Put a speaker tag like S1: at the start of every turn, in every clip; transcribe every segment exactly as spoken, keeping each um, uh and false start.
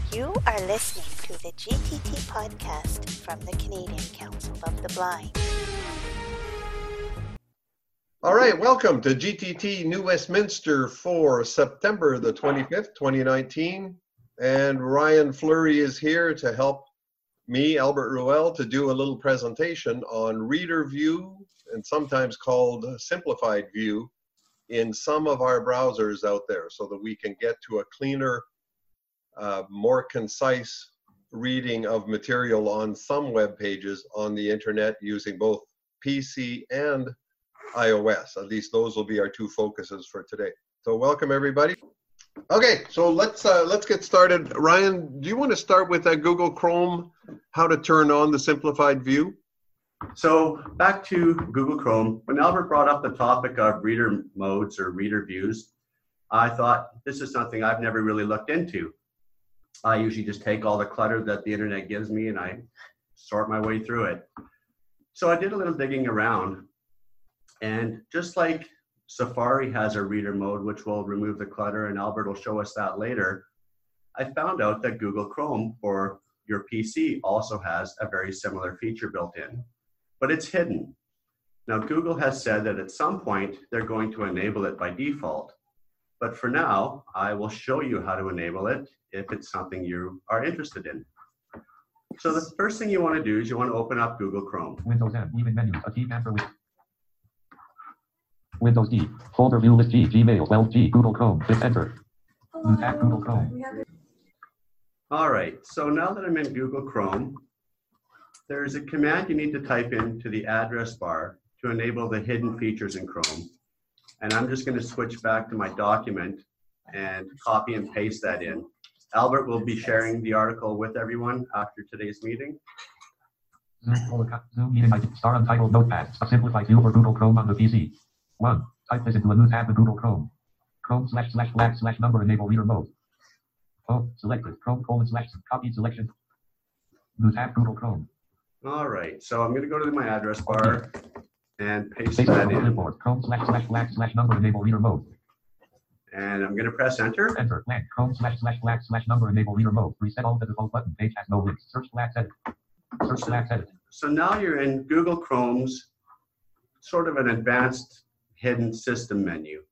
S1: You are listening to the G T T podcast from the Canadian Council of the Blind.
S2: All right, welcome to G T T New Westminster for September the twenty-fifth, twenty nineteen. And Ryan Fleury is here to help me, Albert Ruel, to do a little presentation on Reader View, and sometimes called Simplified View, in some of our browsers out there so that we can get to a cleaner, uh, more concise reading of material on some web pages on the internet using both P C and iOS. At least those will be our two focuses for today. So welcome everybody. Okay, so let's uh, let's get started. Ryan, do you want to start with uh, Google Chrome, how to turn on the simplified view?
S3: So back to Google Chrome. When Albert brought up the topic of reader modes or reader views, I thought this is something I've never really looked into. I usually just take all the clutter that the internet gives me and I sort my way through it. So I did a little digging around, and just like Safari has a reader mode which will remove the clutter, and Albert will show us that later, I found out that Google Chrome for your P C also has a very similar feature built in, but it's hidden. Now Google has said that at some point they're going to enable it by default, but for now I will show you how to enable it if it's something you are interested in. So the first thing you want to do is you want to open up Google Chrome.
S4: Windows M, even menus, a key answer with Windows D, folder view list G, Gmail, twelve G, Google Chrome, hit enter. Tap Google Chrome.
S3: All right, so now that I'm in Google Chrome, there's a command you need to type into the address bar to enable the hidden features in Chrome. And I'm just going to switch back to my document and copy and paste that in. Albert will be sharing the article with everyone after today's meeting.
S4: Zoom, Zoom meeting I D, star untitled notepad, a simplified view for Google Chrome on the P C. One, type this into a new tab in Google Chrome. Chrome slash slash black slash number enable reader mode. Oh, selected. Chrome colon slash copied selection. New tab Google Chrome.
S3: All right, so I'm going to go to my address bar and paste
S4: Paste
S3: that
S4: on
S3: in.
S4: clipboard. Chrome slash slash black slash number enable reader mode.
S3: And I'm going to press enter.
S4: Enter. Blank. Chrome slash slash black slash number enable reader mode. Reset all the default button. Page has no links. Search black edit. Search black edit.
S3: So now you're in Google Chrome's sort of an advanced hidden system menu.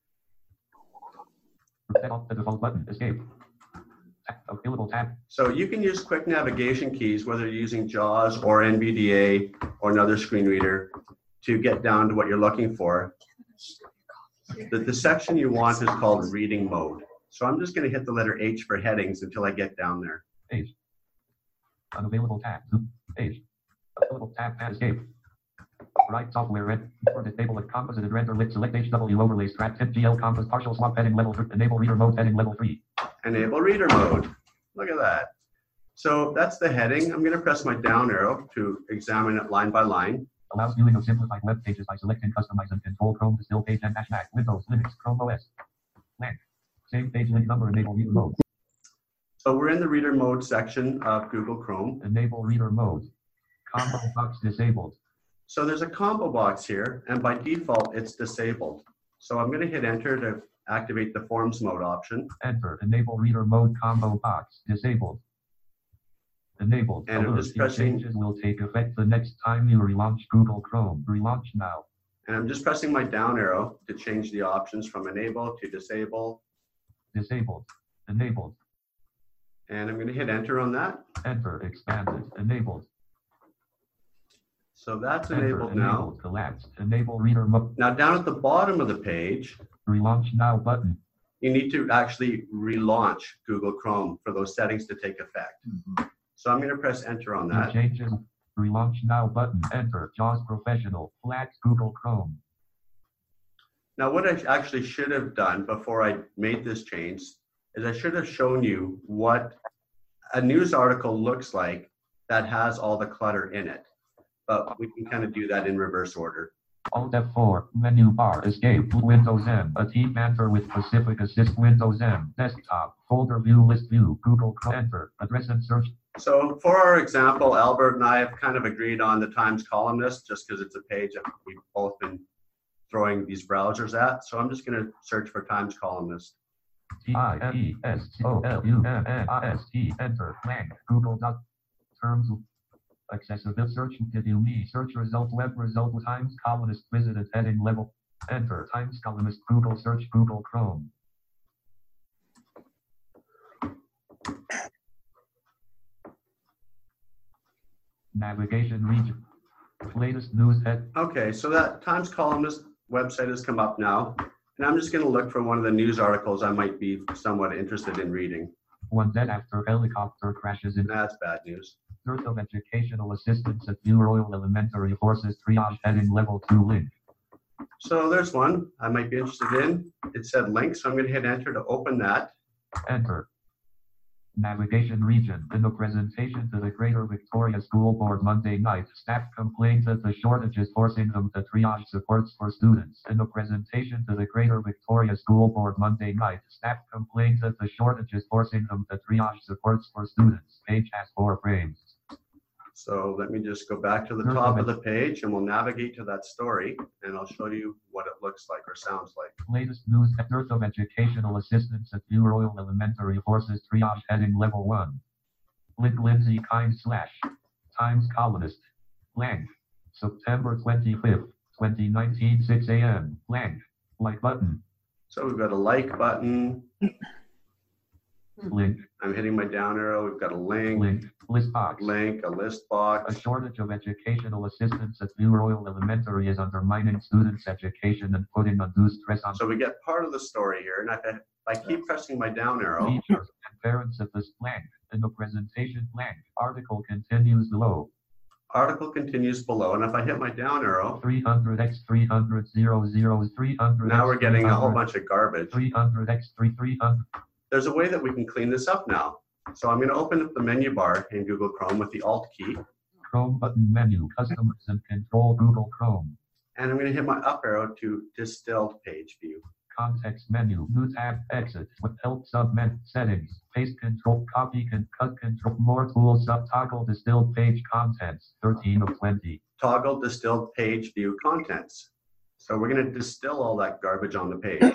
S4: Reset off the default button. Escape. Available tab.
S3: So you can use quick navigation keys, whether you're using JAWS or N V D A or another screen reader, to get down to what you're looking for. The, the section you want is called reading mode. So I'm just going to hit the letter H for headings until I get down there.
S4: Page. Unavailable tab. Zoom. Page. Available tab. Tab escape. Right software red. For the table of composite and render lit. Select H W overlay strat tip G L compass partial swap heading level three. Enable reader mode heading level three.
S3: Enable reader mode. Look at that. So that's the heading. I'm going to press my down arrow to examine it line by line.
S4: Allows viewing of simplified web pages by selecting customize and control Chrome distill page and dash Mac, Windows, Linux, Chrome O S. Blank. Save page link number enable reader mode.
S3: So we're in the reader mode section of Google Chrome.
S4: Enable reader mode. Combo box disabled.
S3: So there's a combo box here, and by default it's disabled. So I'm going to hit enter to activate the forms mode option.
S4: Enter. Enable reader mode combo box disabled. Enabled.
S3: And I'm just pressing.
S4: Changes will take effect the next time you relaunch Google Chrome. Relaunch now.
S3: And I'm just pressing my down arrow to change the options from enable to disable.
S4: Disabled. Enabled.
S3: And I'm going to hit enter on that.
S4: Enter. Expanded. Enabled.
S3: So that's
S4: Enter,
S3: enabled
S4: enabled,
S3: now.
S4: Collapsed. Enable reader mode.
S3: Now down at the bottom of the page,
S4: Relaunch now button.
S3: you need to actually relaunch Google Chrome for those settings to take effect.
S4: Mm-hmm.
S3: So I'm going to press enter on that.
S4: Changes. Relaunch now button. Enter. JAWS Professional. Flat Google Chrome.
S3: Now what I actually should have done before I made this change is I should have shown you what a news article looks like that has all the clutter in it. But we can kind of do that in reverse order.
S4: Alt F four. Menu bar. Escape. Windows M. A team enter with Pacific Assist. Windows M. Desktop. Folder view list view. Google Chrome. Enter. Address and search.
S3: So for our example, Albert and I have kind of agreed on the Times columnist just because it's a page that we've both been throwing these browsers at. So I'm just going to search for Times columnist.
S4: T I M E S O L U M N I S T. Enter. Blank. Google. Dot. Terms. Accessible search. Did you me? Search result. Web result. Times columnist visited heading level. Enter. Times columnist. Google search. Google Chrome. Navigation region. Latest news head.
S3: Okay, so that Times columnist website has come up now, and I'm just going to look for one of the news articles I might be somewhat interested in reading.
S4: One dead after helicopter crashes in.
S3: That's bad news.
S4: Dearth of educational assistance at New Royal Elementary Forces triage heading level two link.
S3: So there's one I might be interested in. It said link, so I'm going to hit enter to open that.
S4: Enter. Navigation region. In the presentation to the Greater Victoria School Board Monday night, staff complained that the shortage is forcing them to triage supports for students. In the presentation to the Greater Victoria School Board Monday night, staff complained that the shortage is forcing them to triage supports for students. Page has four frames.
S3: So let me just go back to the top of the page and we'll navigate to that story and I'll show you what it looks like or sounds like.
S4: Latest news at Dearth of educational assistance at New Royal Elementary Forces triage heading level one. Link Lindsay Kind slash Times columnist. Blank. September twenty-fifth, twenty nineteen, six a m. Blank. Like button.
S3: So we've got a like button.
S4: Link.
S3: I'm hitting my down arrow. We've got a link.
S4: Link. List box.
S3: Link, a list box.
S4: A shortage of educational assistance at New Royal Elementary is undermining students' education and putting undue stress on.
S3: So we get part of the story here, and if I, if I keep pressing my down arrow.
S4: Teachers and parents of this blank. In the presentation blank. Article continues below.
S3: Article continues below, and if I hit my down arrow.
S4: three hundred by three hundred, zero, zero, three hundred.
S3: Now we're getting a whole bunch of garbage.
S4: three hundred by three, three hundred.
S3: There's a way that we can clean this up now. So I'm going to open up the menu bar in Google Chrome with the Alt key.
S4: Chrome button menu, customers and control Google Chrome.
S3: And I'm going to hit my up arrow to distilled page view.
S4: Context menu, new tab, exit, with help submenu, settings, paste control, copy, can cut control, more tools, sub toggle distilled page contents, thirteen of twenty.
S3: Toggle distilled page view contents. So we're going to distill all that garbage on the page.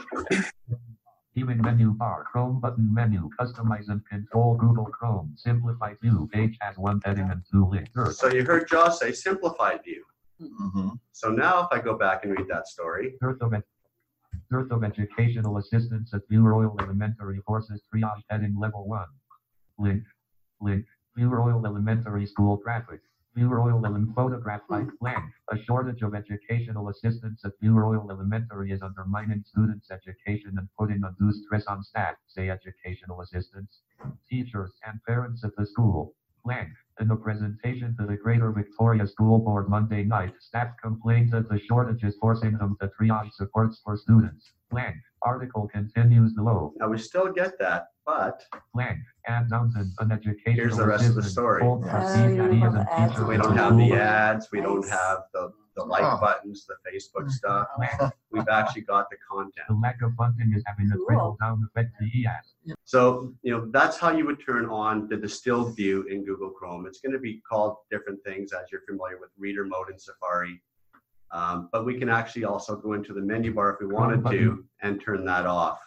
S4: Viewing menu bar, Chrome button menu, customize and control Google Chrome, simplified view, page has one heading and two links.
S3: So you heard Josh say simplified view.
S2: Mm-hmm.
S3: So now if I go back and read that story.
S4: Dearth of, Dearth of educational assistance at New Royal Elementary Forces triage heading level one. Link. Link. New Royal Elementary School graphic. New Royal Elementary photograph like blank. A shortage of educational assistance at New Royal Elementary is undermining students' education and putting undue stress on staff, say educational assistants, teachers, and parents at the school. Blank. In the presentation to the Greater Victoria School Board Monday night, staff complained that the shortage is forcing them to triage supports for students. Blank. Article continues below.
S3: Now we still get that, but
S4: blank. Ann Townsend, an educational
S3: here's the rest of the story.
S1: Oh, you have the ads.
S3: We don't have the ads. We don't have the, the like
S2: Oh.
S3: buttons, the Facebook stuff. We've actually got the content.
S4: The lack of funding is having a trickle down effect to E A S.
S3: So, you know, that's how you would turn on the distilled view in Google Chrome. It's going to be called different things as you're familiar with reader mode in Safari. Um, but we can actually also go into the menu bar if we wanted to and turn that off.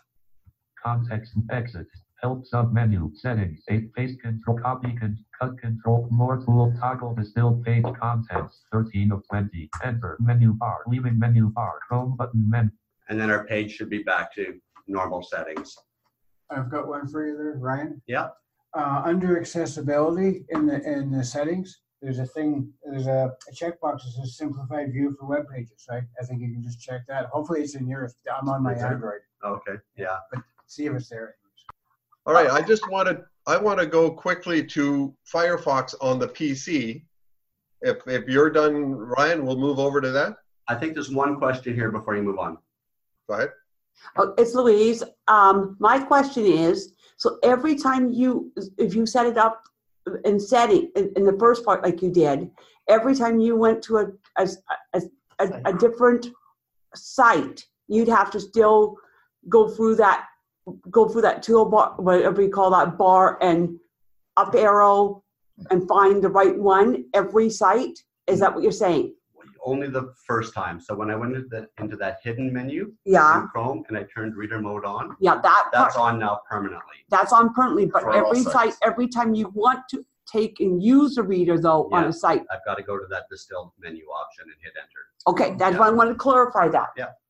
S4: Context exit. Help submenu. Settings. Eight paste control. Copy can cut control. More tool. Toggle distilled page contents. thirteen of twenty. Enter. Menu bar. Leaving menu bar. Chrome button menu.
S3: And then our page should be back to normal settings.
S5: I've got one for you there, Ryan.
S3: Yeah.
S5: Uh, under accessibility in the in the settings, there's a thing, there's a, a checkbox that says simplified view for web pages, right? I think you can just check that. Hopefully it's in yours. I'm on my
S3: Is it?
S5: Android.
S3: Okay. Yeah.
S5: But see if it's there.
S2: All right, I just want to I want to go quickly to Firefox on the P C. If if you're done, Ryan, we'll move over to that.
S3: I think there's one question here before you move on.
S2: Go ahead.
S6: Oh, it's Louise. Um, my question is, so every time you, if you set it up in setting, in, in the first part like you did, every time you went to a, a, a, a, a different site, you'd have to still go through that, go through that toolbar, whatever you call that bar, and up arrow and find the right one every site? Is that what you're saying?
S3: only the first time. So when I went into, the, into that hidden menu
S6: Yeah,
S3: in Chrome and I turned reader mode on,
S6: yeah, that
S3: that's
S6: part,
S3: on now permanently.
S6: that's on permanently, but
S2: For all
S6: every
S2: sites.
S6: site, every time you want to take and use a reader though on
S3: Yeah.
S6: a site.
S3: I've got to go to that distilled menu option and hit enter.
S6: Okay, that's why I wanted to clarify that.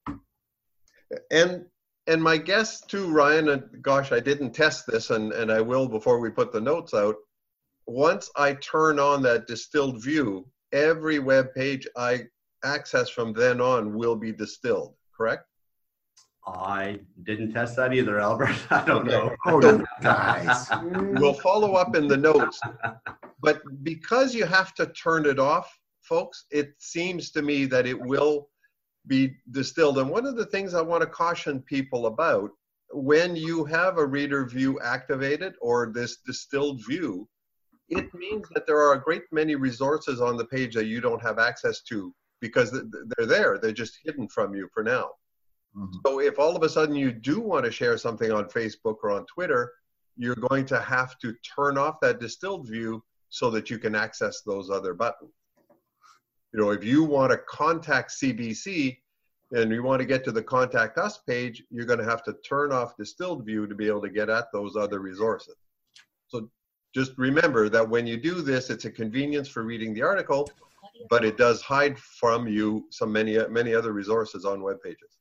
S2: And and my guess too, Ryan, and gosh, I didn't test this, and, and I will before we put the notes out. Once I turn on that distilled view, every web page I access from then on will be distilled, correct?
S3: I didn't test that either, Albert. I don't
S2: Okay.
S3: know.
S7: Oh, guys.
S2: We'll follow up in the notes. But because you have to turn it off, folks, it seems to me that it will be distilled. And one of the things I want to caution people about, when you have a reader view activated or this distilled view, it means that there are a great many resources on the page that you don't have access to because they're there. They're just hidden from you for now.
S7: Mhm.
S2: So if all of a sudden you do want to share something on Facebook or on Twitter, you're going to have to turn off that distilled view so that you can access those other buttons. You know, if you want to contact C B C and you want to get to the Contact Us page, you're going to have to turn off distilled view to be able to get at those other resources. So just remember that when you do this, it's a convenience for reading the article, but it does hide from you some many, many other resources on web pages.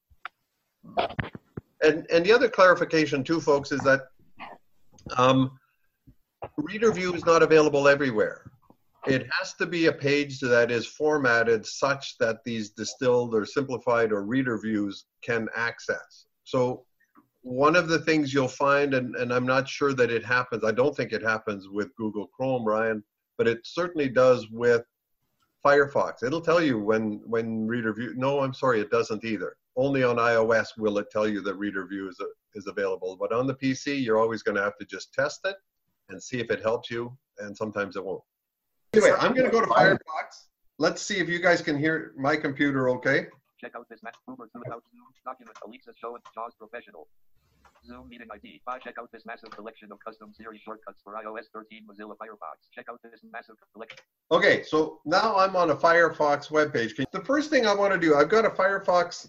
S2: And, and the other clarification too, folks, is that um, reader view is not available everywhere. It has to be a page that is formatted such that these distilled or simplified or reader views can access. So one of the things you'll find, and, and I'm not sure that it happens, I don't think it happens with Google Chrome, Ryan, but it certainly does with Firefox. It'll tell you when, when reader view, no, I'm sorry, it doesn't either. Only on iOS will it tell you that reader view is, is available. But on the P C, you're always going to have to just test it and see if it helps you, and sometimes it won't. Anyway, I'm going to go to Firefox. Let's see if you guys can hear my computer okay.
S4: Check out this map. Uber throughout Zoom document. Alexa show and JAWS Professional. Zoom meeting I D. Bye. Check out this massive collection of custom Siri shortcuts for iOS thirteen Mozilla Firefox. Check out this massive collection.
S2: Okay, so now I'm on a Firefox webpage. The first thing I want to do, I've got a Firefox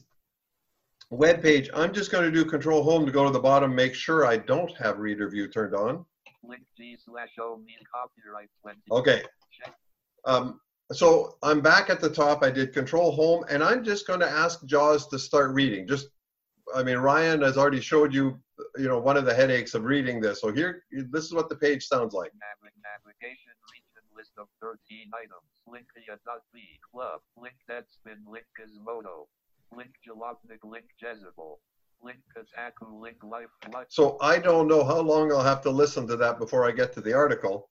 S2: webpage. I'm just going to do Control Home to go to the bottom, make sure I don't have reader view turned on.
S4: Link G slash O mean copyright twenty.
S2: Okay.
S4: Check.
S2: Um, so I'm back at the top. I did Control Home, and I'm just going to ask JAWS to start reading. Just, I mean, Ryan has already showed you, you know, one of the headaches of reading this. So here, this is what the page sounds like.
S4: Nav- navigation region list of thirteen items. Link Via.B Club. Link Deadspin. Link Gizmodo. Link Jalopnik. Link Jezebel. Link Kotaku. Link Life. Life.
S2: So I don't know how long I'll have to listen to that before I get to the article.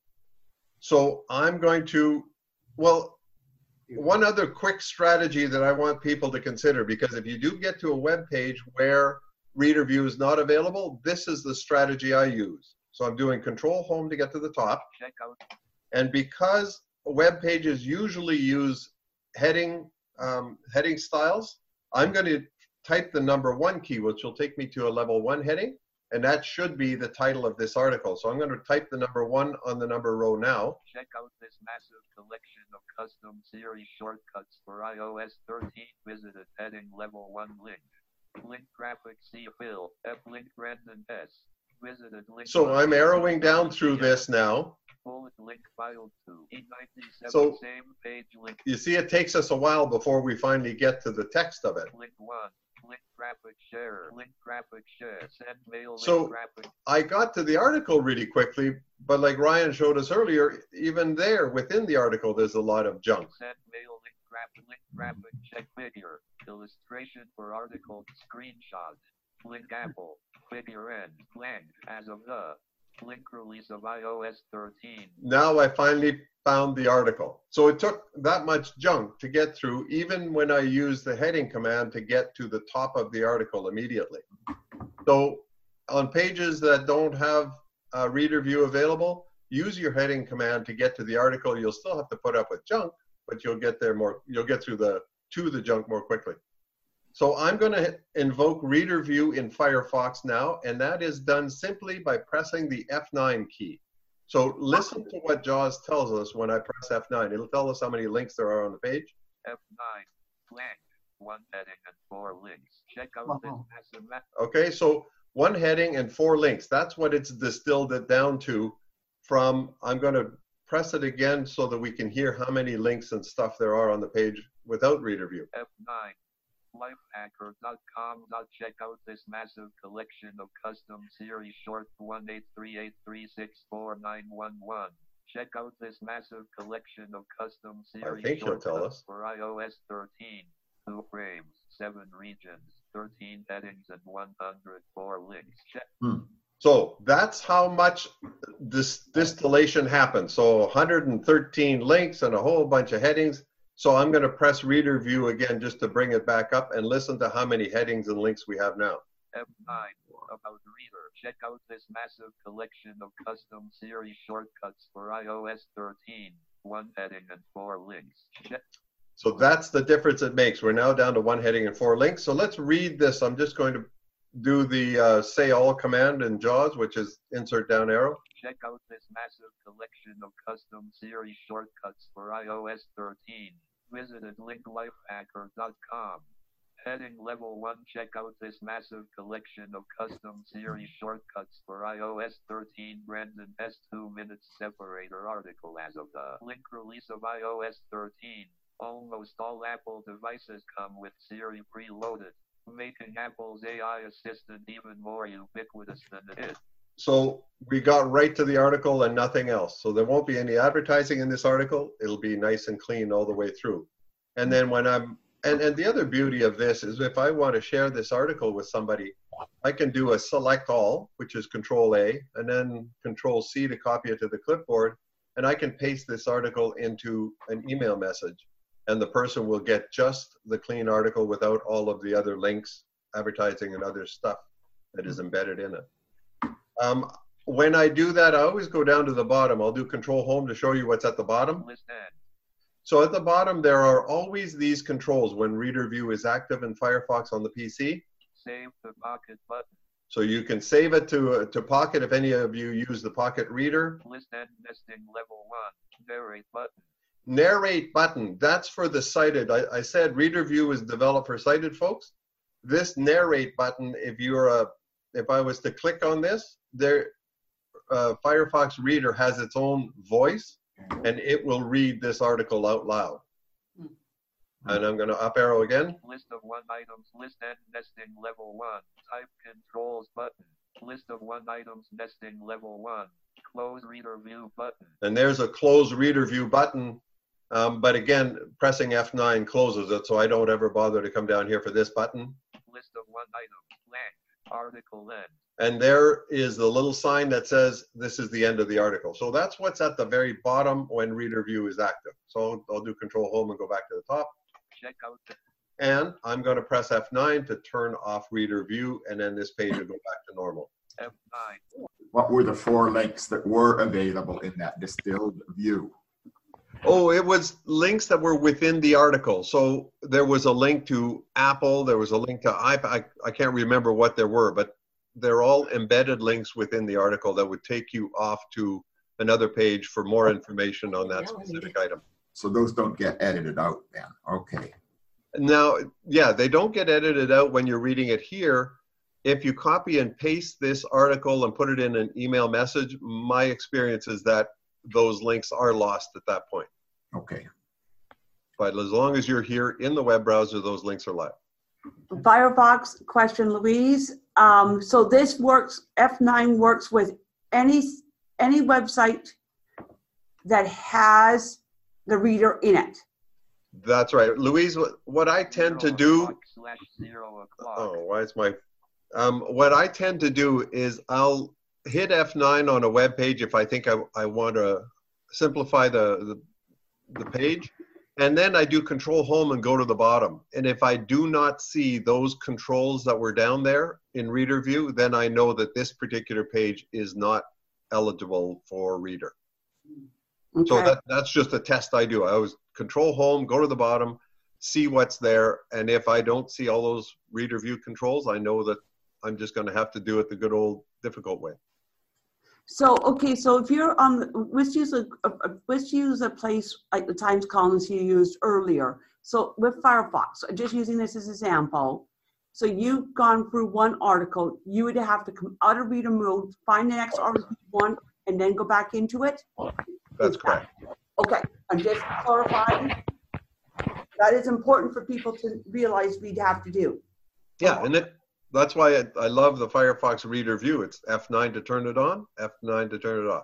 S2: So I'm going to, well, one other quick strategy that I want people to consider, because if you do get to a web page where reader view is not available, this is the strategy I use. So I'm doing Control Home to get to the top.
S4: Check out.
S2: And because web pages usually use heading, um, heading styles, I'm going to type the number one key, which will take me to a level one heading. And that should be the title of this article. So I'm going to type the number one on the number row now.
S4: Check out this massive collection of custom Siri shortcuts for iOS thirteen. Visited heading level one link. Link graphic C Phil. F link Brandon S. Visited link.
S2: So I'm arrowing down through this now.
S4: Bullet link file two. E ninety-seven
S2: So-
S4: same page link.
S2: You see, it takes us a while before we finally get to the text of it.
S4: Link one. Link graphic share. Link graphic share. Send mail. Link
S2: So-
S4: graphic.
S2: I got to the article really quickly, but like Ryan showed us earlier, even there within the article, there's a lot of junk.
S4: Send mail. Link graphic. Link graphic check figure. Illustration for article. Screenshot. Link Apple. Figure end. Blank. As of the. Link release of iOS thirteen.
S2: Now I finally found the article. So it took that much junk to get through, even when I used the heading command to get to the top of the article immediately. So on pages that don't have uh, reader view available, use your heading command to get to the article. You'll still have to put up with junk, but you'll get there more, you'll get through the, to the junk more quickly. So I'm going to invoke reader view in Firefox now, and that is done simply by pressing the F nine key. So listen to what JAWS tells us when I press F nine. It'll tell us how many links there are on the page.
S8: F nine. Blank. One heading and four links. Check out this
S7: Wow.
S8: massive map.
S2: Okay, so one heading and four links. That's what it's distilled it down to from, I'm going to press it again so that we can hear how many links and stuff there are on the page without reader view.
S8: F nine. Lifehacker dot com. Check out this massive collection of custom series short one eight three eight three six four nine one one. Check out this massive collection of custom series
S2: think he'll tell
S8: shortcuts
S2: us.
S8: for i O S thirteen. Two frames, seven regions, thirteen headings, and one hundred four links. Check.
S2: So that's how much this distillation happens. So one hundred thirteen links and a whole bunch of headings. So I'm going to press reader view again just to bring it back up and listen to how many headings and links we have now.
S8: F nine. About reader. Check out this massive collection of custom series shortcuts for i O S thirteen. One heading and four links. Check.
S2: So that's the difference it makes. We're now down to one heading and four links. So let's read this. I'm just going to do the uh, say all command in JAWS, which is insert down arrow.
S8: Check out this massive collection of custom series shortcuts for i O S thirteen. Visit at link lifehacker dot com. Heading level one. Check out this massive collection of custom series shortcuts for i O S thirteen. Brandon S. two minutes separator article as of the link release of i O S thirteen. Almost all Apple devices come with Siri preloaded, making Apple's A I assistant even more ubiquitous than it is.
S2: So we got right to the article and nothing else. So there won't be any advertising in this article. It'll be nice and clean all the way through. And then when I'm, and, and the other beauty of this is if I want to share this article with somebody, I can do a select all, which is control A, and then control C to copy it to the clipboard. And I can paste this article into an email message. And the person will get just the clean article without all of the other links, advertising, and other stuff that is embedded in it. Um, when I do that, I always go down to the bottom. I'll do control home to show you what's at the bottom.
S8: List end.
S2: So at the bottom, there are always these controls when reader view is active in Firefox on the P C.
S8: Save the pocket button.
S2: So you can save it to, to Pocket if any of you use the Pocket Reader.
S8: List end nesting level one. Narrate button.
S2: Narrate button, that's for the sighted. I, I said reader view is developed for sighted folks. This narrate button, if you're a, if I was to click on this, there, uh, Firefox Reader has its own voice, and it will read this article out loud. And I'm going to up arrow again.
S8: List of one items. List end nesting level one. Type controls button. List of one items nesting level one. Close reader view button.
S2: And there's a close reader view button. Um, but again, pressing F nine closes it, so I don't ever bother to come down here for this button.
S8: List of one item. Blank. Article end.
S2: And there is the little sign that says this is the end of the article. So that's what's at the very bottom when reader view is active. So I'll, I'll do control home and go back to the top.
S8: Check out the
S2: And I'm going to press F nine to turn off reader view, and then this page will go back to normal.
S8: F nine.
S7: What were the four links that were available in that distilled view?
S2: Oh, it was links that were within the article. So there was a link to Apple. There was a link to iPad. I, I can't remember what there were, but they're all embedded links within the article that would take you off to another page for more information on that specific item.
S7: So those don't get edited out then. Okay.
S2: Now, yeah, they don't get edited out when you're reading it here. If you copy and paste this article and put it in an email message, my experience is that those links are lost at that point.
S7: Okay.
S2: But as long as you're here in the web browser, those links are live.
S6: Firefox question, Louise. Um, so this works, F nine works with any, any website that has the reader in it.
S2: That's right. Louise, what, what I tend to
S8: Zero
S2: do,
S8: o'clock slash zero o'clock.
S2: oh, why is my, um, what I tend to do is I'll hit F nine on a web page if I think I, I want to simplify the, the, the page. And then I do control home and go to the bottom. And if I do not see those controls that were down there in reader view, then I know that this particular page is not eligible for reader.
S6: Okay.
S2: So that, that's just a test I do. I always control home, go to the bottom, see what's there. And if I don't see all those reader view controls, I know that I'm just going to have to do it the good old difficult way.
S6: So, okay, so if you're on, let's use a, a let's use a place like the Times columns you used earlier. So with Firefox, just using this as an example, so you've gone through one article, you would have to come out of reader mode, find the next article you want, and then go back into it?
S2: That's correct.
S6: Okay, I'm just clarifying. That is important for people to realize we'd have to do.
S2: Yeah, and it, that's why I, I love the Firefox Reader View. It's F nine to turn it on, F nine to turn it off.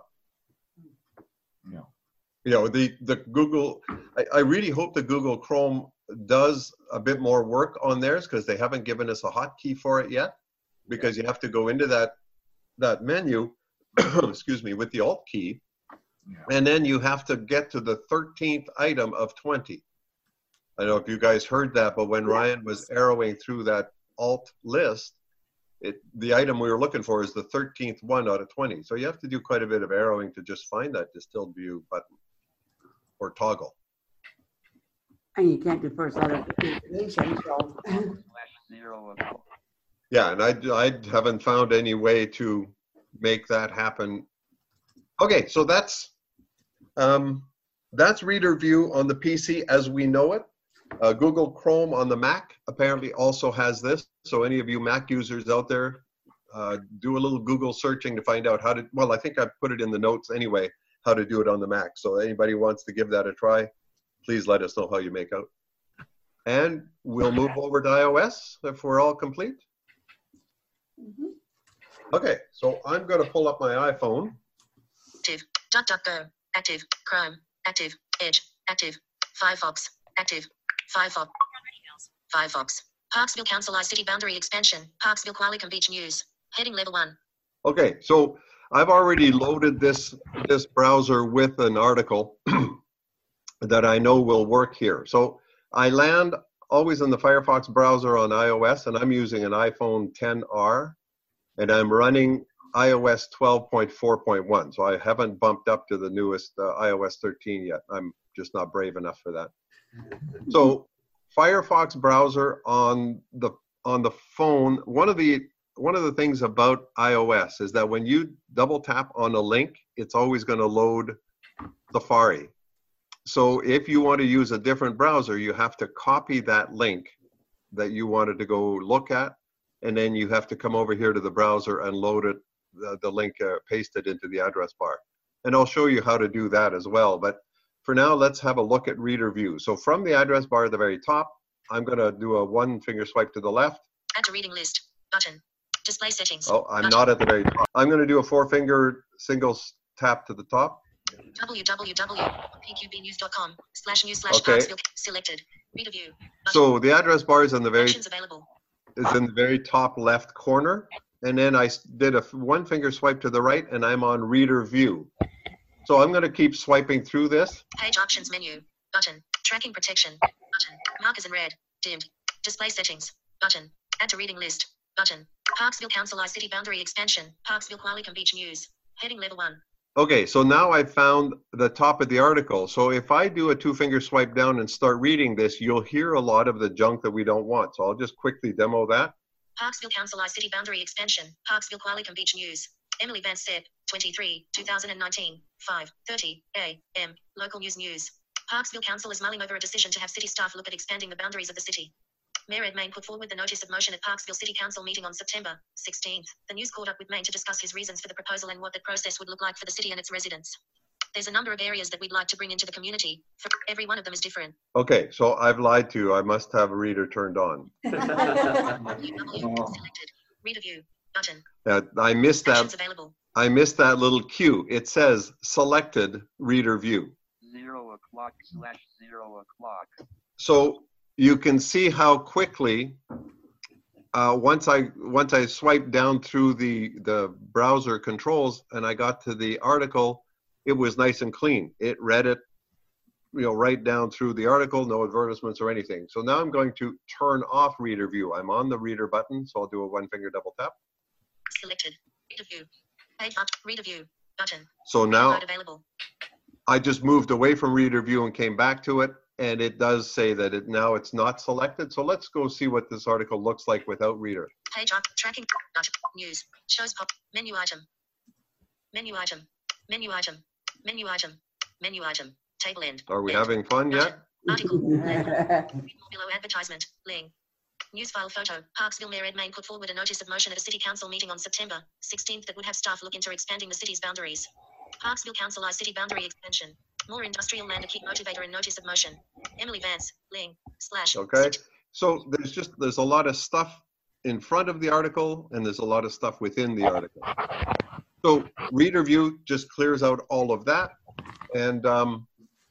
S7: Yeah.
S2: You know, the, the Google, I, I really hope the Google Chrome does a bit more work on theirs, because they haven't given us a hotkey for it yet, because you have to go into that, that menu, excuse me, with the Alt key,
S7: Yeah.
S2: and then you have to get to the thirteenth item of twenty. I don't know if you guys heard that, but when Ryan was arrowing through that Alt list, it the item we were looking for is the thirteenth one out of twenty. So you have to do quite a bit of arrowing to just find that distilled view button or toggle.
S6: And you can't do first letter of the information, so.
S8: Slash zero of
S2: Yeah, and I, I haven't found any way to make that happen. Okay, so that's um, that's Reader View on the P C as we know it. Uh, Google Chrome on the Mac apparently also has this. So any of you Mac users out there, uh, do a little Google searching to find out how to, well, I think I put it in the notes anyway, how to do it on the Mac. So anybody wants to give that a try, please let us know how you make out. And we'll move over to iOS if we're all complete.
S6: Mhm.
S2: Okay, so I'm going to pull up my iPhone.
S9: Active. DuckDuckGo. Active. Chrome. Active. Edge. Active. Firefox. Active. Firefox. Firefox. Parksville Council I City Boundary Expansion. Parksville Qualicum Beach News. Heading level one.
S2: Okay, so I've already loaded this this browser with an article that I know will work here. So I land always in the Firefox browser on iOS, and I'm using an iPhone ten R, and I'm running iOS twelve point four point one. So I haven't bumped up to the newest uh, iOS thirteen yet. I'm just not brave enough for that. So Firefox browser on the on the phone, one of the one of the things about iOS is that when you double tap on a link, it's always going to load Safari. So if you want to use a different browser, you have to copy that link that you wanted to go look at, and then you have to come over here to the browser and load it, the, the link, uh, paste it into the address bar. And I'll show you how to do that as well. But for now, let's have a look at Reader View. So from the address bar at the very top, I'm going to do a one finger swipe to the left.
S9: Add to reading list. Button. Display settings.
S2: Oh, I'm
S9: Button.
S2: not at the very top. I'm going to do a four finger single tap to the top.
S9: www dot p q b news dot com slash news slash
S2: Okay.
S9: Parksville. Selected. Reader View. Button.
S2: So the address bar is in the very
S9: Actions available.
S2: is in the very top left corner, and then I s- did a f- one finger swipe to the right, and I'm on Reader View. So I'm going to keep swiping through this.
S9: Page options menu. Button. Tracking protection. Button. Markers in red. Dimmed. Display settings. Button. Add to reading list. Button. Parksville Council I City Boundary Expansion. Parksville Qualicum Beach News. Heading level one.
S2: Okay, so now I found the top of the article. So if I do a two finger swipe down and start reading this, you'll hear a lot of the junk that we don't want. So I'll just quickly demo that.
S9: Parksville Council I City Boundary Expansion. Parksville Qualicum Beach News. Emily Van Stepp, twenty-three, two thousand nineteen, five thirty a m Local news news. Parksville Council is mulling over a decision to have city staff look at expanding the boundaries of the city. Mayor Ed Main put forward the notice of motion at Parksville City Council meeting on September sixteenth. The news caught up with Main to discuss his reasons for the proposal and what the process would look like for the city and its residents. There's a number of areas that we'd like to bring into the community. For every one of them is different.
S2: Okay, so I've lied to you. I must have a reader turned on.
S9: W W selected. Reader View. Button.
S2: Uh, I missed
S9: Actions
S2: that.
S9: available.
S2: I missed that little cue. It says selected Reader View.
S8: zero o'clock slash zero o'clock.
S2: So you can see how quickly uh, once I once I swiped down through the the browser controls and I got to the article, it was nice and clean. It read it, you know, right down through the article, no advertisements or anything. So now I'm going to turn off Reader View. I'm on the Reader button, so I'll do a one finger double tap.
S9: Selected. Reader View. Page up. Reader View. Button.
S2: So now
S9: Mode available.
S2: I just moved away from Reader View and came back to it, and it does say that it now it's not selected. So let's go see what this article looks like without Reader.
S9: Page up. Tracking. Not. News. Shows pop. Menu item. Menu item. Menu item. Menu item. Menu item. Table end.
S2: Are we
S9: End.
S2: having fun
S9: Button.
S2: yet?
S9: Article. Link. Below advertisement. Link. News file photo. Parksville Mayor Ed Main put forward a notice of motion at a city council meeting on September sixteenth that would have staff look into expanding the city's boundaries. Parksville Council I City Boundary Expansion. More industrial land, a key motivator in notice of motion. Emily Vance. Link. Slash.
S2: Okay. So there's just, there's a lot of stuff in front of the article and there's a lot of stuff within the article. So reader view just clears out all of that. And, um,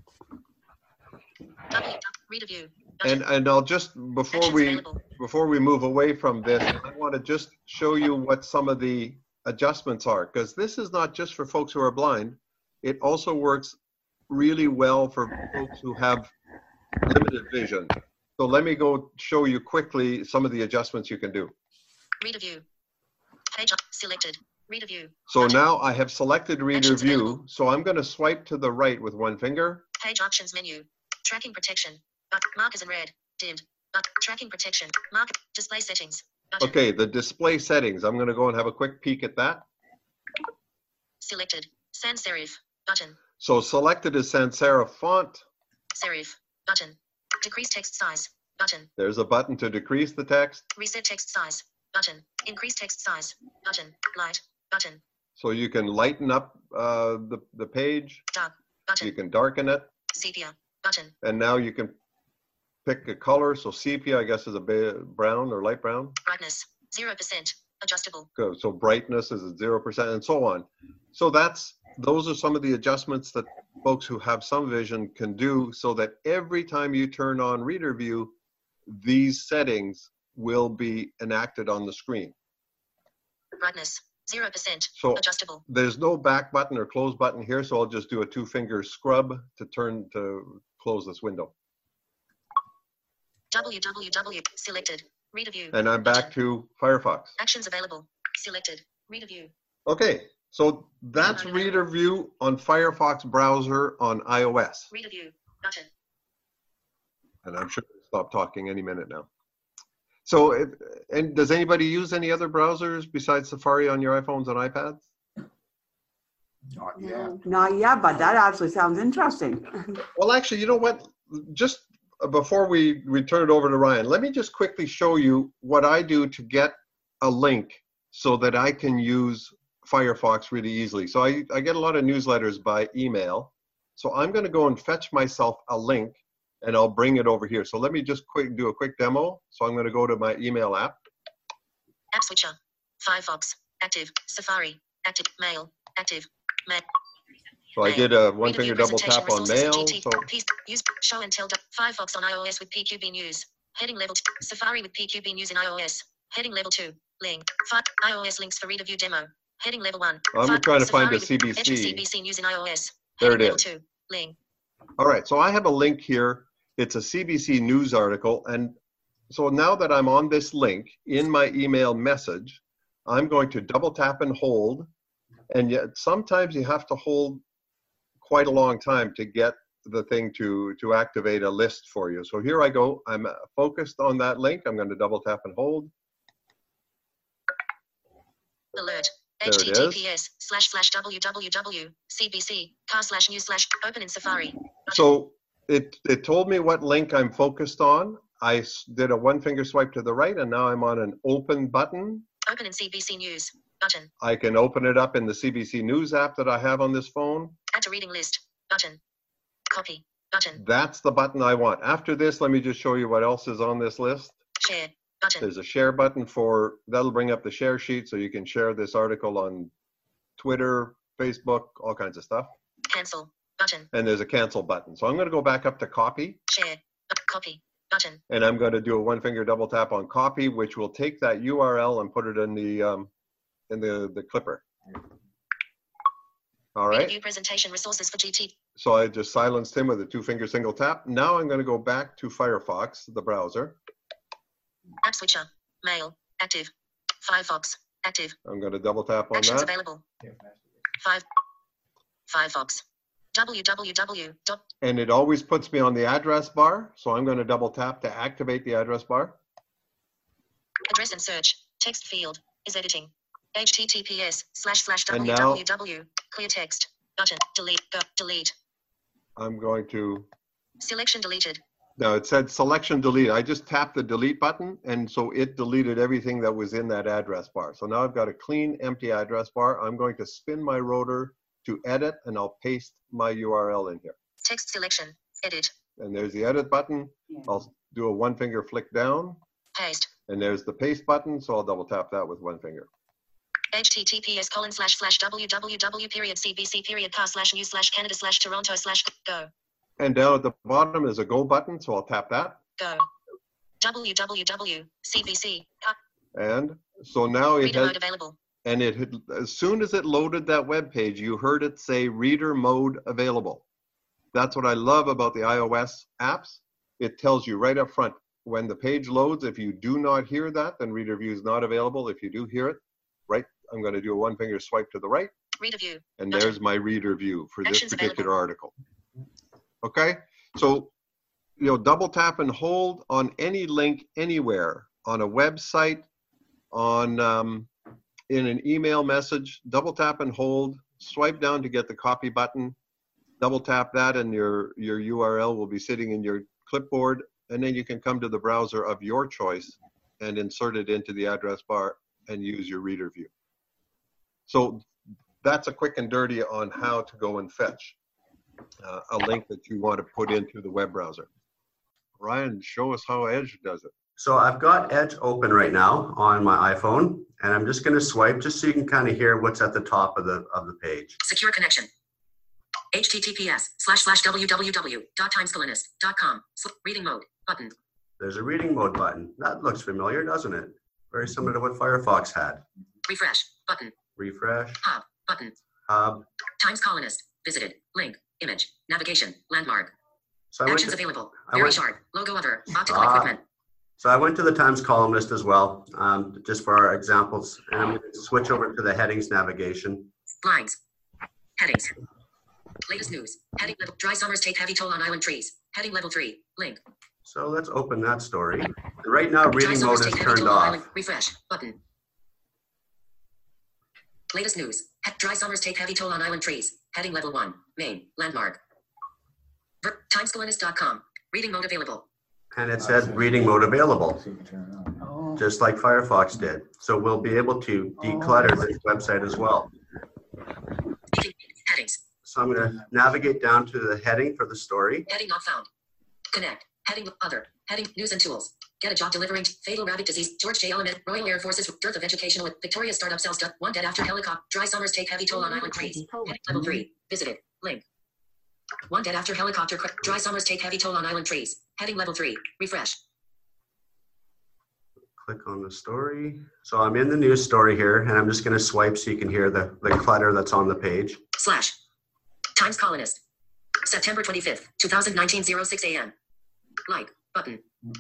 S9: Reader view.
S2: and, and I'll just, before
S9: Actions
S2: we,
S9: available.
S2: before we move away from this, I want to just show you what some of the adjustments are, because this is not just for folks who are blind. It also works really well for folks who have limited vision. So let me go show you quickly some of the adjustments you can do.
S9: Reader view. Page up. Selected. Reader view.
S2: So
S9: Button.
S2: now I have selected reader
S9: Actions
S2: view.
S9: available.
S2: So I'm going to swipe to the right with one finger.
S9: Page options menu. Tracking protection. But markers in red. Dimmed. But tracking protection. Mark. Display settings. Button.
S2: Okay, the display settings. I'm going to go and have a quick peek at that.
S9: Selected. Sans serif. Button.
S2: So selected is sans serif font.
S9: Serif. Button. Decrease text size. Button.
S2: There's a button to decrease the text.
S9: Reset text size. Button. Increase text size. Button. Light. Button.
S2: So you can lighten up uh, the, the page.
S9: Dark. Button.
S2: You can darken it.
S9: Sepia. Button.
S2: And now you can pick a color. So sepia, I guess, is a ba- brown or light brown.
S9: Brightness. zero percent. Adjustable.
S2: Good. So brightness is at zero percent and so on. So that's, those are some of the adjustments that folks who have some vision can do so that every time you turn on reader view, these settings will be enacted on the screen.
S9: Brightness. zero percent.
S2: So
S9: Adjustable.
S2: there's no back button or close button here. So I'll just do a two finger scrub to turn to close this window.
S9: www. Selected. Reader view.
S2: And I'm back to Firefox.
S9: Actions available. Selected. Reader view.
S2: Okay. So that's reader view on Firefox browser on iOS.
S9: Reader view. Button.
S2: And I'm sure they'll stop talking any minute now. So, if, and does anybody use any other browsers besides Safari on your iPhones and iPads?
S7: Not yet.
S6: Not yet, but that actually sounds interesting.
S2: Well, actually, you know what? Just before we, we turn it over to Ryan, let me just quickly show you what I do to get a link so that I can use Firefox really easily. So I, I get a lot of newsletters by email. So I'm going to go and fetch myself a link and I'll bring it over here. So let me just quick do a quick demo. So I'm going to go to my email app.
S9: App switcher. Firefox. Active. Safari. Active. Mail. Active. Mail.
S2: So I did a one
S9: Reader view
S2: finger double
S9: presentation
S2: tap on
S9: resources
S2: mail.
S9: G T.
S2: So
S9: Piece, use show and tell. Firefox on iOS with P Q B News. Heading level two. Safari with P Q B News in iOS. Heading level two. Link. Five. iOS links for reader view demo. Heading level one.
S2: I'm
S9: Five.
S2: trying to
S9: Safari
S2: find a
S9: with-
S2: C B
S9: Enter
S2: C.
S9: C B C News in iOS.
S2: There
S9: Heading
S2: it
S9: level
S2: is.
S9: two. Link.
S2: All right, so I have a link here. It's a C B C News article. And so now that I'm on this link in my email message, I'm going to double tap and hold. And yet sometimes you have to hold quite a long time to get the thing to, to activate a list for you. So here I go. I'm focused on that link. I'm going to double tap and hold.
S9: Alert.
S2: There it is.
S9: https slash slash www cbc car slash news slash open in Safari.
S2: So it, it told me what link I'm focused on. I s- did a one finger swipe to the right and now I'm on an open button.
S9: Open in C B C News. Button.
S2: I can open it up in the C B C News app that I have on this phone.
S9: Add to reading list. Button. Copy. Button.
S2: That's the button I want. After this, let me just show you what else is on this list.
S9: Share. Button.
S2: There's a share button for, that'll bring up the share sheet so you can share this article on Twitter, Facebook, all kinds of stuff.
S9: Cancel. Button.
S2: And there's a cancel button. So I'm going to go back up to copy
S9: Share. Bu- Copy. Button.
S2: and I'm going to do a one finger double tap on copy, which will take that U R L and put it in the, um, in the, the clipper. All right.
S9: Review presentation resources for G T.
S2: So I just silenced him with a two finger single tap. Now I'm going to go back to Firefox, the browser.
S9: App switcher. Mail. Active. Firefox. Active.
S2: I'm going to double tap on
S9: Actions
S2: that.
S9: available. Five. Firefox. www. Dot.
S2: And it always puts me on the address bar. So I'm going to double tap to activate the address bar.
S9: Address and search. Text field. Is editing. https slash slash
S2: And now-
S9: www. Clear text. Button. Delete. Go. Delete.
S2: I'm going to
S9: Selection deleted.
S2: Now it said selection delete. I just tapped the delete button, and so it deleted everything that was in that address bar. So now I've got a clean, empty address bar. I'm going to spin my rotor to edit, and I'll paste my U R L in here.
S9: Text selection. Edit.
S2: And there's the edit button.
S6: Yeah.
S2: I'll do a one finger flick down,
S9: Paste.
S2: and there's the paste button. So I'll double tap that with one finger.
S9: https colon slash slash www period cbc period car slash news slash canada slash toronto slash go
S2: And down at the bottom is a go button. So I'll tap that.
S9: go www cbc
S2: And so now it
S9: reader
S2: has,
S9: mode available.
S2: and it had, as soon as it loaded that web page, you heard it say reader mode available. That's what I love about the iOS apps. It tells you right up front when the page loads. If you do not hear that, then reader view is not available. If you do hear it, right, I'm going to do a one finger swipe to the right,
S9: Reader view.
S2: and
S9: Button.
S2: there's my reader view for this
S9: Actions
S2: particular
S9: available.
S2: article. Okay, so you know, double tap and hold on any link anywhere on a website, on um, in an email message. Double tap and hold. Swipe down to get the copy button. Double tap that, and your your U R L will be sitting in your clipboard, and then you can come to the browser of your choice and insert it into the address bar and use your reader view. So that's a quick and dirty on how to go and fetch uh, a link that you want to put into the web browser. Ryan, show us how Edge does it.
S3: So I've got Edge open right now on my iPhone, and I'm just going to swipe just so you can kind of hear what's at the top of the of the page.
S9: Secure connection. https slash slash www dot timescolonist dot com reading mode button.
S3: There's a reading mode button. That looks familiar, doesn't it? Very similar to what Firefox had.
S9: Refresh button.
S3: Refresh,
S9: Hub button.
S3: hub.
S9: Times colonist visited link image navigation landmark.
S3: So I went
S9: Actions
S3: to,
S9: available.
S3: I
S9: Very
S3: went-
S9: sharp. Logo other. Optical
S3: Ah.
S9: equipment.
S3: so I went to the Times columnist as well, um, just for our examples, and I'm going to switch over to the headings navigation.
S9: Blinds. Headings. Latest news. Heading level. Dry summers take heavy toll on island trees. Heading level three. Link.
S3: So let's open that story. Right now,
S9: Dry
S3: reading
S9: summers
S3: mode is
S9: take heavy
S3: turned
S9: toll on island.
S3: off.
S9: Refresh button. Latest news. He- Dry summers take heavy toll on island trees. Heading level one. Main. Landmark. Ver- timescolonist dot com. Reading mode available.
S3: And it said reading mode available,
S5: So you can turn it on. Oh.
S3: just like Firefox did. So we'll be able to declutter this website as well.
S9: Speaking. Headings.
S3: So I'm going to navigate down to the heading for the story.
S9: Heading not found. Connect. Heading other. Heading news and tools. Get a job delivering fatal rabbit disease. George J. Element. Royal Air Forces. Dearth of educational. Victoria startup sells. du- One dead after helicopter. Dry summers take heavy toll on island trees. Heading level three. Visited. Link. One dead after helicopter. cra- Dry summers take heavy toll on island trees. Heading level three. Refresh.
S3: Click on the story. So I'm in the news story here, and I'm just going to swipe so you can hear the, the clutter that's on the page.
S9: Slash. Times colonist. September twenty-fifth, twenty nineteen, oh six a m Like. Button.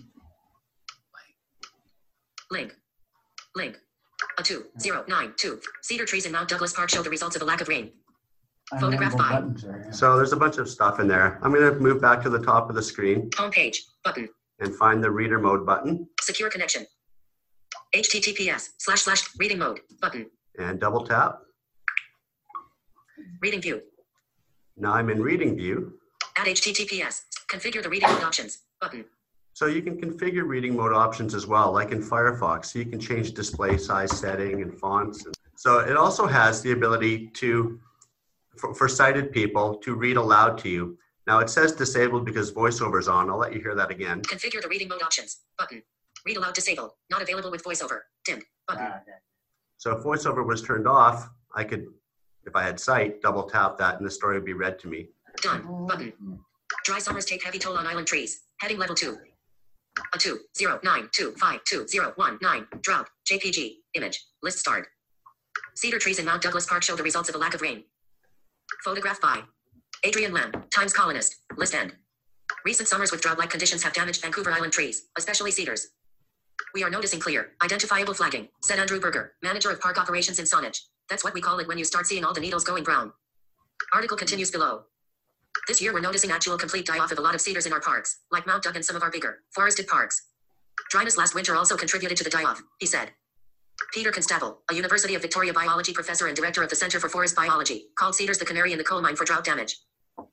S9: Link. Link. A two zero nine two. Cedar trees in Mount Douglas Park show the results of a lack of rain. Photograph
S5: Unnameable
S9: by.
S5: buttons there, yeah.
S3: So there's a bunch of stuff in there. I'm going to move back to the top of the screen
S9: Home page. Button.
S3: and find the reader mode button
S9: Secure connection. https slash slash reading mode button.
S3: and double tap.
S9: Reading view.
S3: Now I'm in reading view.
S9: Add https. Configure the reading mode options button.
S3: So you can configure reading mode options as well, like in Firefox. So you can change display size setting and fonts. So it also has the ability to, for, for sighted people, to read aloud to you. Now it says disabled because VoiceOver is on. I'll let you hear that again.
S9: Configure the reading mode options button. Read aloud disabled. Not available with voiceover. Dimmed button.
S5: Ah, okay.
S3: So if VoiceOver was turned off, I could, if I had sight, double tap that and the story would be read to me.
S9: Done button. Dry summers take heavy toll on island trees. Heading level two. A two zero nine two five two zero one nine. Drought. J P G. Image. List starred. Cedar trees in Mount Douglas Park show the results of a lack of rain. Photograph by Adrian Lamb. Times colonist. List end. Recent summers with drought-like conditions have damaged Vancouver Island trees, especially cedars. We are noticing clear, identifiable flagging, said Andrew Berger, manager of park operations in Saanich. That's what we call it when you start seeing all the needles going brown. Article continues below. This year we're noticing actual complete die-off of a lot of cedars in our parks, like Mount Doug and some of our bigger, forested parks. Dryness last winter also contributed to the die-off, he said. Peter Constable, a University of Victoria biology professor and director of the Center for Forest Biology, called cedars the canary in the coal mine for drought damage.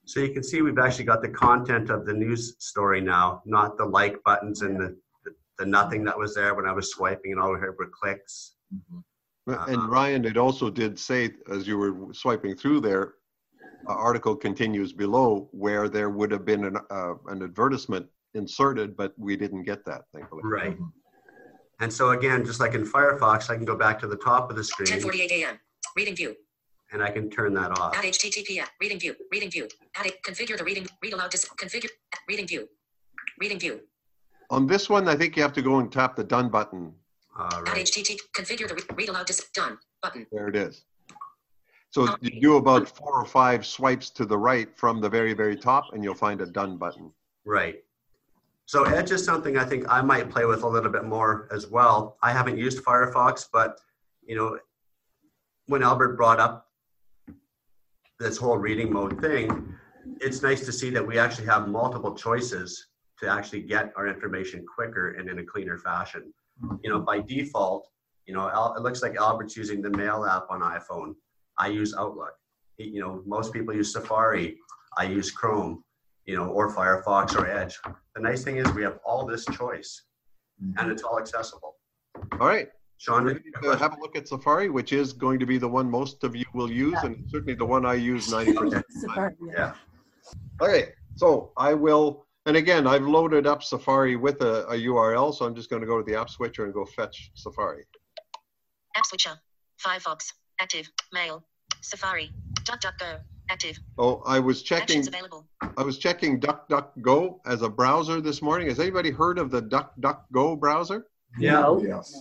S3: So you can see we've actually got the content of the news story now, not the like buttons and the, the, the nothing that was there when I was swiping and all we heard were clicks.
S2: Mm-hmm. And Ryan, it also did say, as you were swiping through there, an article continues below where there would have been an, uh, an advertisement inserted, but we didn't get that, thankfully.
S3: Right. And so again, just like in Firefox, I can go back to the top of the screen.
S9: ten forty-eight a m Reading view.
S3: And I can turn that off.
S9: Add H T T P S. Reading view. Reading view. Add it. Configure the reading. Read aloud. Dis- configure. Reading view. Reading view.
S2: On this one, I think you have to go and tap the done button.
S3: All
S9: Add
S3: right.
S9: H T T P. Configure the re- read aloud. Dis- done button.
S2: There it is. So you do about four or five swipes to the right from the very, very top, and you'll find a done button.
S3: Right. So Edge is something I think I might play with a little bit more as well. I haven't used Firefox, but you know, when Albert brought up this whole reading mode thing, it's nice to see that we actually have multiple choices to actually get our information quicker and in a cleaner fashion. You know, by default, you know, Al- it looks like Albert's using the Mail app on iPhone. I use Outlook. You know, most people use Safari. I use Chrome, you know, or Firefox or Edge. The nice thing is we have all this choice and it's all accessible.
S2: All right.
S3: Sean,
S2: Ready to have a look at Safari, which is going to be the one most of you will use, and certainly the one I use ninety percent of the time.
S3: yeah.
S2: Okay, so I will, and again, I've loaded up Safari with a, a U R L, so I'm just going to go to the app switcher and go fetch Safari.
S9: App switcher. Firefox. Active. Mail. Safari. DuckDuckGo. Active.
S2: Oh, I was checking.
S9: Actions available.
S2: I was checking DuckDuckGo as a browser this morning. Has anybody heard of the DuckDuckGo browser?
S3: Yeah.
S7: Yes.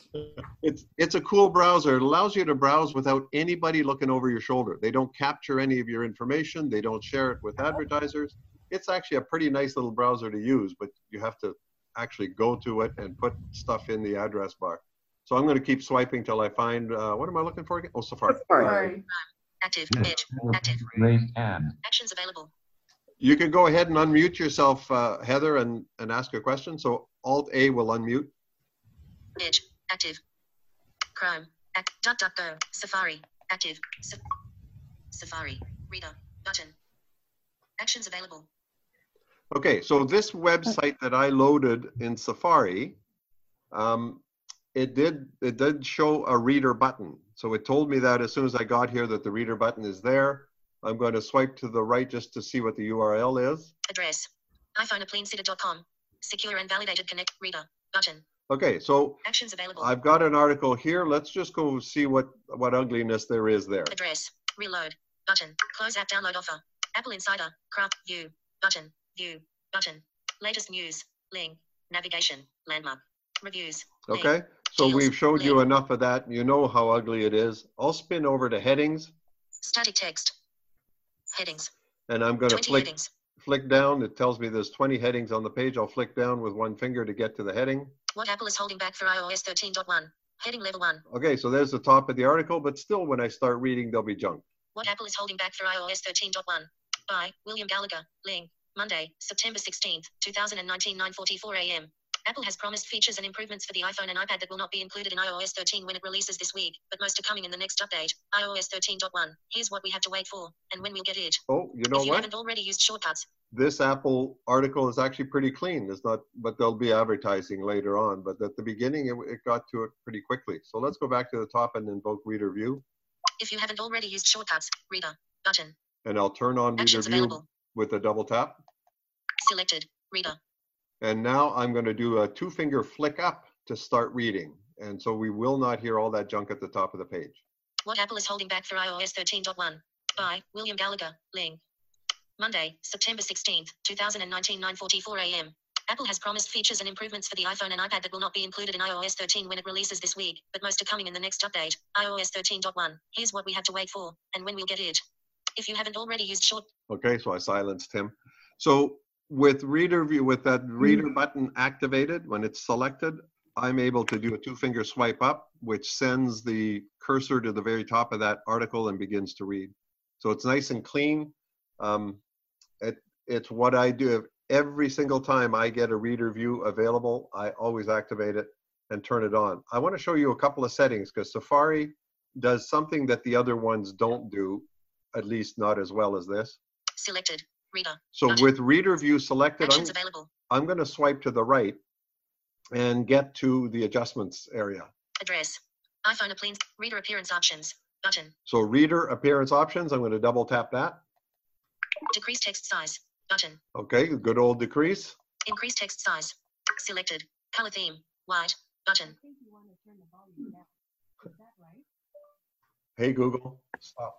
S2: It's it's a cool browser. It allows you to browse without anybody looking over your shoulder. They don't capture any of your information. They don't share it with advertisers. It's actually a pretty nice little browser to use, but you have to actually go to it and put stuff in the address bar. So I'm going to keep swiping till I find, uh, what am I looking for again? Oh, Safari.
S9: Active. Edge. Active.
S4: Raised hand.
S9: Actions available.
S2: You can go ahead and unmute yourself, uh, Heather, and, and ask a question. So Alt-A will unmute.
S9: Edge. Active. Chrome. Act. DuckDuckGo. Safari. Active. Sa- Safari. Reader. Button. Actions available.
S2: Okay, so this website that I loaded in Safari, um, it did it did show a reader button. So it told me that as soon as I got here that the reader button is there. I'm going to swipe to the right just to see what the U R L is.
S9: Address. iPhone applencity dot com. Secure and validated connect reader. Button.
S2: Okay, so
S9: Actions available.
S2: I've got an article here. Let's just go see what, what ugliness there is there.
S9: Address. Reload. Button. Close app download offer. Apple Insider. Craft. View. Button. View. Button. Latest news. Link. Navigation. Landmark. Reviews. Link.
S2: Okay, so
S9: Deals.
S2: we've showed you
S9: Link.
S2: enough of that. You know how ugly it is. I'll spin over to headings,
S9: Static text. Headings.
S2: and I'm going to
S9: twenty
S2: flick,
S9: headings.
S2: flick down. It tells me there's twenty headings on the page. I'll flick down with one finger to get to the heading.
S9: What Apple is holding back for iOS thirteen point one. Heading level one.
S2: Okay, so there's the top of the article, but still when I start reading, there'll be junk.
S9: What Apple is holding back for iOS thirteen point one. By William Gallagher. Link. Monday, September sixteenth, two thousand nineteen, nine forty-four a m Apple has promised features and improvements for the iPhone and iPad that will not be included in iOS thirteen when it releases this week, but most are coming in the next update, iOS thirteen point one. Here's what we have to wait for, and when we'll get it.
S2: Oh, you know
S9: if you
S2: what?
S9: haven't already used shortcuts,
S2: This Apple article is actually pretty clean. It's not, but there'll be advertising later on. But at the beginning, it, it got to it pretty quickly. So let's go back to the top and invoke Reader View.
S9: if you haven't already used shortcuts, Reader. Button.
S2: And I'll turn on Reader
S9: Actions
S2: View
S9: available.
S2: with a double tap.
S9: Selected. Reader.
S2: And now I'm going to do a two finger flick up to start reading. And so we will not hear all that junk at the top of the page.
S9: What Apple is holding back for iOS thirteen point one. By William Gallagher. Link. Monday, September sixteenth, two thousand nineteen, nine forty-four a m Apple has promised features and improvements for the iPhone and iPad that will not be included in iOS thirteen when it releases this week, but most are coming in the next update, iOS thirteen point one. Here's what we have to wait for, and when we'll get it. If you haven't already used short...
S2: Okay, so I silenced him. So with Reader View, with that Reader button activated, when it's selected, I'm able to do a two finger swipe up, which sends the cursor to the very top of that article and begins to read. So it's nice and clean. Um, it, it's what I do every single time I get a Reader View available. I always activate it and turn it on. I want to show you a couple of settings because Safari does something that the other ones don't do, at least not as well as this.
S9: Selected. Reader.
S2: So
S9: Button.
S2: with reader view selected, I'm,
S9: Actions available.
S2: I'm going to swipe to the right and get to the adjustments area.
S9: Address. iPhone appearance. Reader appearance options. Button.
S2: So reader appearance options, I'm going to double tap that.
S9: Decrease text size. Button.
S2: Okay, good old decrease.
S9: Increase text size. Selected. Color theme. White. Button.
S2: Hey, Google, stop.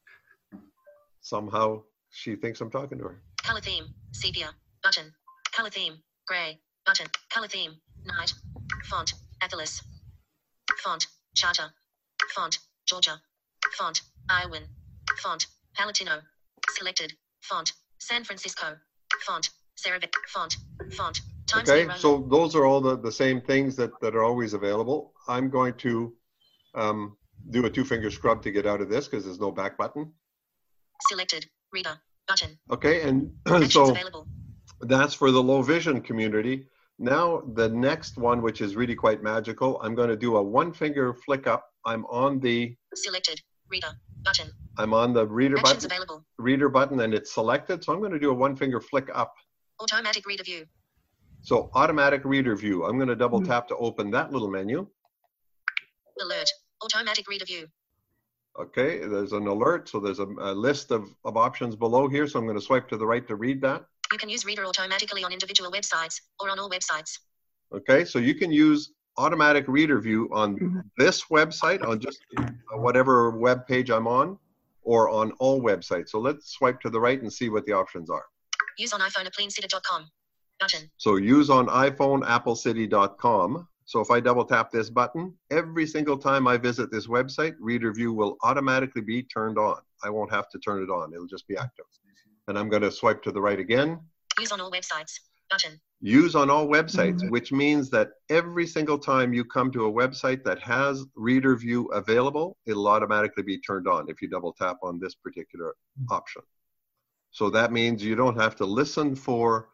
S2: Somehow she thinks I'm talking to her.
S9: Color theme. Sepia. Button. Color theme. Gray. Button. Color theme. Night. Font. Atlas. Font. Charter. Font. Georgia. Font. Iowan. Font. Palatino. Selected. Font. San Francisco. Font. Cerevic. Font. Font. Times New
S2: Okay,
S9: Roman.
S2: so those are all the, the same things that, that are always available. I'm going to um, do a two-finger scrub to get out of this because there's no back button.
S9: Selected. Reader. Button.
S2: Okay, and
S9: Actions
S2: so
S9: available.
S2: that's for the low vision community. Now, the next one, which is really quite magical, I'm going to do a one-finger flick up. I'm on the
S9: Selected. Reader. Button.
S2: I'm on the reader
S9: Actions
S2: button,
S9: available.
S2: reader button, and it's selected. So I'm going to do a one-finger flick up.
S9: Automatic reader view.
S2: So automatic reader view. I'm going to double tap to open that little menu.
S9: Alert. Automatic reader view.
S2: Okay, there's an alert. So there's a, a list of, of options below here. So I'm going to swipe to the right to read that.
S9: You can use Reader automatically on individual websites or on all websites.
S2: Okay, so you can use automatic reader view on this website, on just whatever web page I'm on, or on all websites. So let's swipe to the right and see what the options are.
S9: Use on iPhone applencity dot com. Button.
S2: So use on iPhone, apple city dot com. So if I double tap this button, every single time I visit this website, reader view will automatically be turned on. I won't have to turn it on. It'll just be active. And I'm going to swipe to the right again.
S9: Use on all websites. Button.
S2: Use on all websites, which means that every single time you come to a website that has reader view available, it'll automatically be turned on if you double tap on this particular option. So that means you don't have to listen for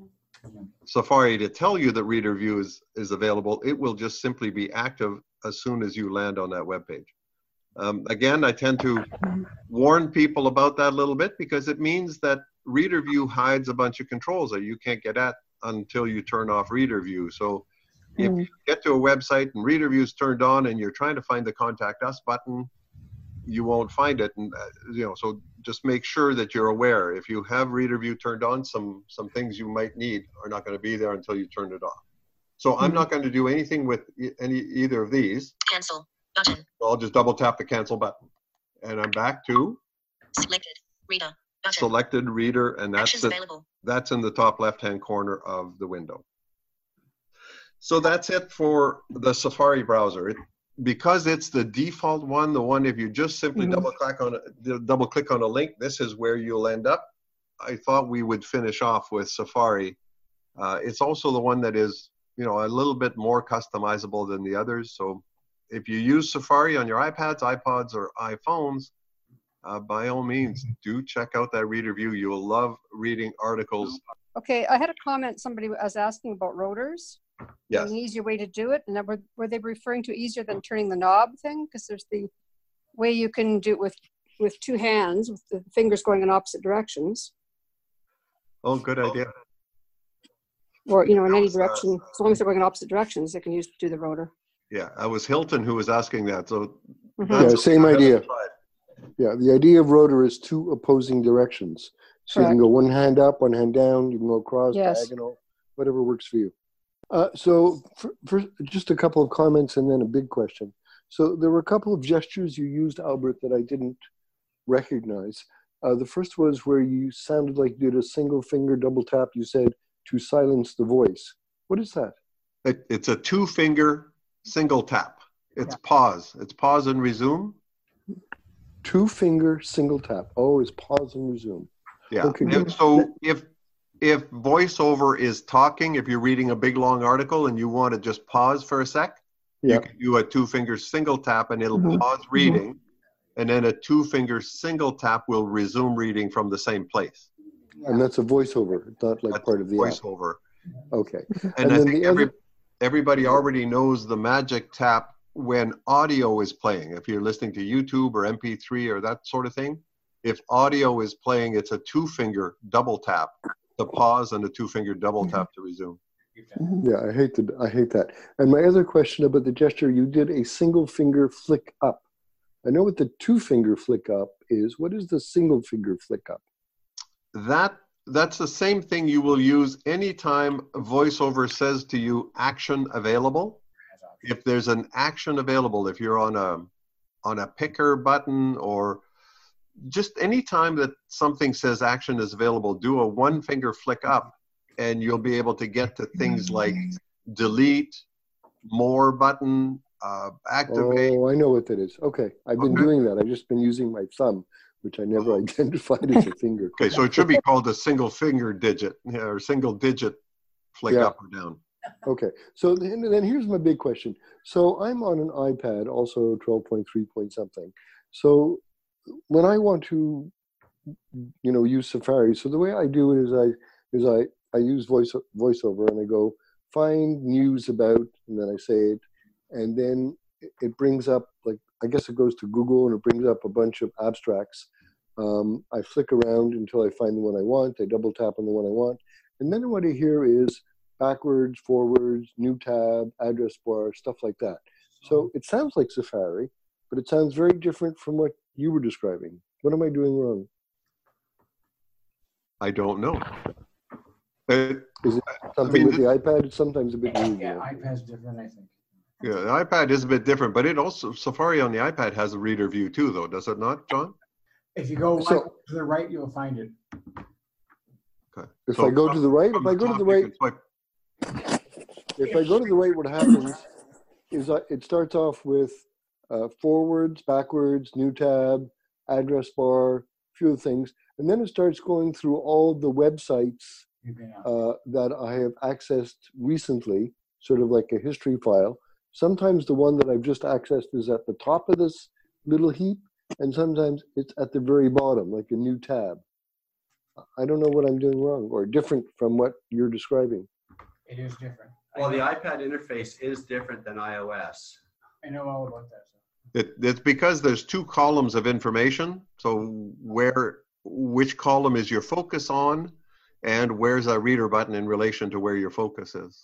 S2: Safari to tell you that reader view is, is available. It will just simply be active as soon as you land on that web page. Um, again, I tend to warn people about that a little bit because it means that reader view hides a bunch of controls that you can't get at until you turn off reader view. So if you get to a website and reader view is turned on and you're trying to find the contact us button, you won't find it. And uh, you know, so just make sure that you're aware. If you have reader view turned on, some some things you might need are not going to be there until you turn it off. So I'm not going to do anything with e- any either of these.
S9: Cancel. Button.
S2: So I'll just double tap the cancel button. And I'm back to
S9: Selected. Reader. Button.
S2: selected reader, and that's
S9: Actions
S2: it.
S9: available.
S2: That's in the top left-hand corner of the window. So that's it for the Safari browser. It, because it's the default one, the one if you just simply
S6: Mhm.
S2: double click on a, double click on a link, this is where you'll end up. I thought we would finish off with Safari. Uh, it's also the one that is, you know, a little bit more customizable than the others. So if you use Safari on your iPads, iPods, or iPhones, uh, by all means, do check out that reader view. You'll love reading articles.
S10: Okay, I had a comment. Somebody was asking about rotors.
S2: Yes.
S10: An easier way to do it. And that were, were they referring to easier than turning the knob thing? Because there's the way you can do it with, with two hands, with the fingers going in opposite directions.
S2: Oh, good idea.
S10: Or, you know, in
S2: That
S10: any
S2: was, uh,
S10: direction. As long as they're going in opposite directions, they can use do the rotor.
S2: Yeah, it was Hilton who was asking that. So
S10: Mhm.
S2: that's
S11: Yeah, same
S2: what I
S11: idea.
S2: tried.
S11: Yeah, the idea of rotor is two opposing directions. So you can
S10: Correct.
S11: go one hand up, one hand down, you can go across,
S10: Yes.
S11: diagonal, whatever works for you. Uh, so for, for just a couple of comments and then a big question. So there were a couple of gestures you used, Albert, that I didn't recognize. Uh, the first was where you sounded like you did a single finger double tap. You said to silence the voice. What is that?
S2: It, it's a two finger single tap. It's pause. It's pause and resume.
S11: Two finger single tap. Oh, it's pause and resume.
S2: Yeah.
S11: Okay,
S2: And
S11: good.
S2: so if if voiceover is talking, if you're reading a big long article and you want to just pause for a sec,
S11: Yeah.
S2: you can do a two finger single tap and it'll
S11: Mhm.
S2: pause reading, and then a two finger single tap will resume reading from the same place.
S11: And that's a voiceover. It's not like
S2: That's
S11: part of the app.
S2: voiceover.
S11: Okay.
S2: And,
S11: And
S2: I
S11: then
S2: think
S11: the
S2: every,
S11: other-
S2: everybody already knows the magic tap when audio is playing. If you're listening to YouTube or M P three or that sort of thing, If audio is playing, it's a two-finger double tap to pause and a two-finger double tap to resume.
S11: Yeah, I hate the, I hate that. And my other question about the gesture, you did a single finger flick up. I know what the two-finger flick up is. What is the single finger flick up?
S2: That that's the same thing you will use anytime VoiceOver says to you action available. If there's an action available, if you're on a on a picker button, or just any time that something says action is available, do a one finger flick up and you'll be able to get to things like delete, more button, uh, activate.
S11: Oh, I know what that is. Okay, I've been
S2: Okay.
S11: doing that. I've just been using my thumb, which I never identified as a finger.
S2: Okay, so it should be called a single finger digit, yeah, or single digit flick
S11: Yeah.
S2: up or down.
S11: Okay, so then, then here's my big question. So I'm on an iPad, also twelve point three point something. So when I want to, you know, use Safari, so the way I do it is I is I I use voice VoiceOver and I go find news about, and then I say it, and then it- it brings up, like, I guess it goes to Google and it brings up a bunch of abstracts. Um, I flick around until I find the one I want. I double tap on the one I want, and then what I hear is backwards, forwards, new tab, address bar, stuff like that. So it sounds like Safari, but it sounds very different from what you were describing. What am I doing wrong?
S2: I don't know. It,
S11: Is it
S2: I
S11: something
S2: mean,
S11: with the iPad? It's sometimes a bit weird.
S5: Yeah, iPad's different, I think.
S2: yeah, the iPad is a bit different, but it also, Safari on the iPad has a reader view too, though, does it not, John?
S5: If you go
S11: So-
S5: one to the right, you'll find it.
S2: Okay.
S11: If
S2: So
S11: I go
S2: from-
S11: to the right,
S2: from
S11: if I go to
S2: top,
S11: the
S2: you
S11: right,
S2: can swipe-
S11: if I go to the right, what happens is I, it starts off with uh, forwards, backwards, new tab, address bar, a few of the things, and then it starts going through all the websites
S5: You've been out.
S11: uh, that I have accessed recently, sort of like a history file. Sometimes the one that I've just accessed is at the top of this little heap, and sometimes it's at the very bottom, like a new tab. I don't know what I'm doing wrong or different from what you're describing.
S5: It is different.
S3: Well,
S5: I
S3: the
S5: know,
S3: iPad interface is different than iOS.
S5: I know all about that. So.
S2: It, it's because there's two columns of information. So where, which column is your focus on, and where's a reader button in relation to where your focus is?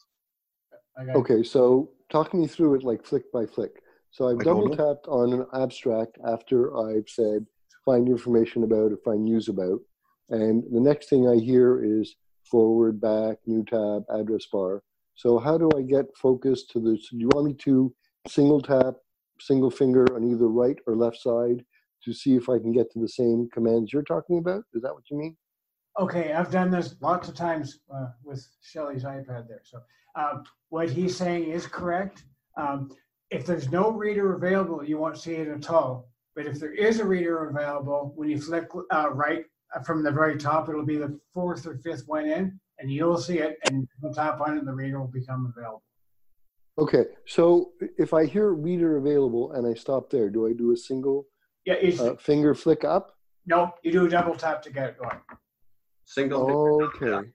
S5: I got
S11: Okay, so talk me through it like flick by flick. So I've
S2: I don't
S11: double
S2: know.
S11: tapped on an abstract after I've said find information about or find news about. And the next thing I hear is forward, back, new tab, address bar. So how do I get focus to the, so do you want me to single tap, single finger on either right or left side to see if I can get to the same commands you're talking about? Is that what you mean?
S5: Okay, I've done this lots of times uh, with Shelley's iPad there. So um, what he's saying is correct. Um, if there's no reader available, you won't see it at all. But if there is a reader available, when you flick uh, right from the very top, it'll be the fourth or fifth one in, and you'll see it, and you'll tap on it, and the reader will become available.
S11: Okay, so if I hear reader available and I stop there, do I do a single
S5: Yeah, it's,
S11: uh, finger flick up?
S5: no, you do a double tap to get it going.
S3: Single finger.
S11: Okay.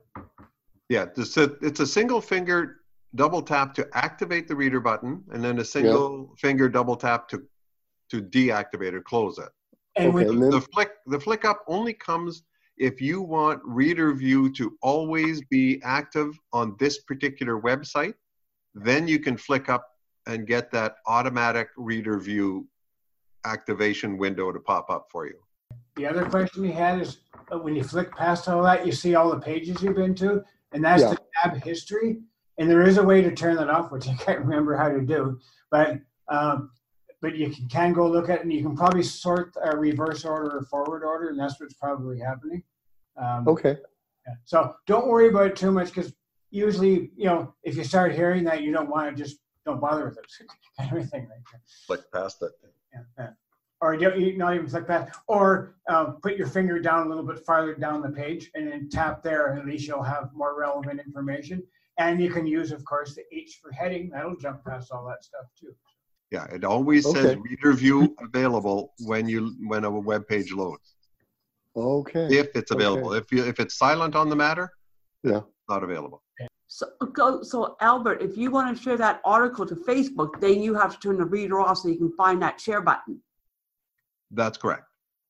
S2: Yeah, it's a, it's a single finger double tap to activate the reader button, and then a single finger double tap to to deactivate or close it.
S5: And
S11: Okay,
S5: when
S11: and then,
S2: The flick the flick up only comes if you want reader view to always be active on this particular website. Then you can flick up and get that automatic reader view activation window to pop up for you.
S5: the other question he had is, uh, when you flick past all that, you see all the pages you've been to, and that's
S11: Yeah.
S5: the tab history. And there is a way to turn that off, which I can't remember how to do, but um, but you can, can go look at it, and you can probably sort a reverse order or forward order, and that's what's probably happening. Um,
S11: okay.
S5: yeah. So don't worry about it too much, because usually, you know, if you start hearing that, you don't want to, just don't bother with it. Everything like that.
S2: Flick past it.
S5: Yeah, yeah. Or you you not even flick that, or uh, put your finger down a little bit farther down the page and then tap there, and at least you'll have more relevant information. And you can use, of course, the H for heading. That'll jump past all that stuff too.
S2: Yeah, it always says
S11: Okay.
S2: reader view available when you when a web page loads.
S11: Okay.
S2: If it's available. If you if it's silent on the matter,
S11: Yeah.
S2: it's not available.
S6: So, go, so Albert, if you want to share that article to Facebook, then you have to turn the reader off so you can find that share button.
S2: That's correct.